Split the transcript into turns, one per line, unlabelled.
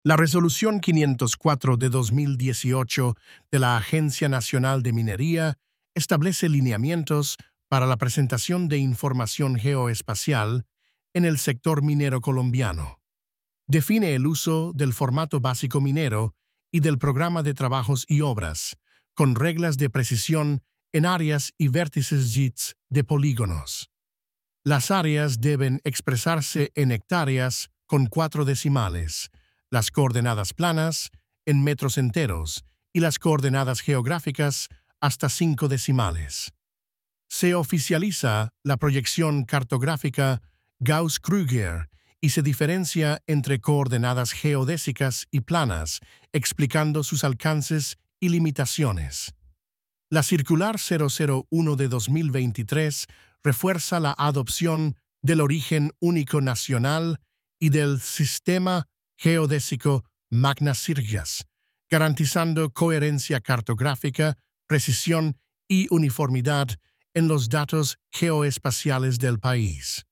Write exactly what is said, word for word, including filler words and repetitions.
La Resolución quinientos cuatro de dos mil dieciocho de la Agencia Nacional de Minería establece lineamientos para la presentación de información geoespacial en el sector minero colombiano. Define el uso del formato básico minero y del programa de trabajos y obras, con reglas de precisión en áreas y vértices G I T S de polígonos. Las áreas deben expresarse en hectáreas con cuatro decimales, las coordenadas planas en metros enteros y las coordenadas geográficas hasta cinco decimales. Se oficializa la proyección cartográfica Gauss-Krüger y se diferencia entre coordenadas geodésicas y planas, explicando sus alcances y limitaciones. La Circular cero cero uno de dos mil veintitrés refuerza la adopción del origen único nacional y del sistema geodésico Magna-Sirgas, garantizando coherencia cartográfica, precisión y uniformidad en los datos geoespaciales del país.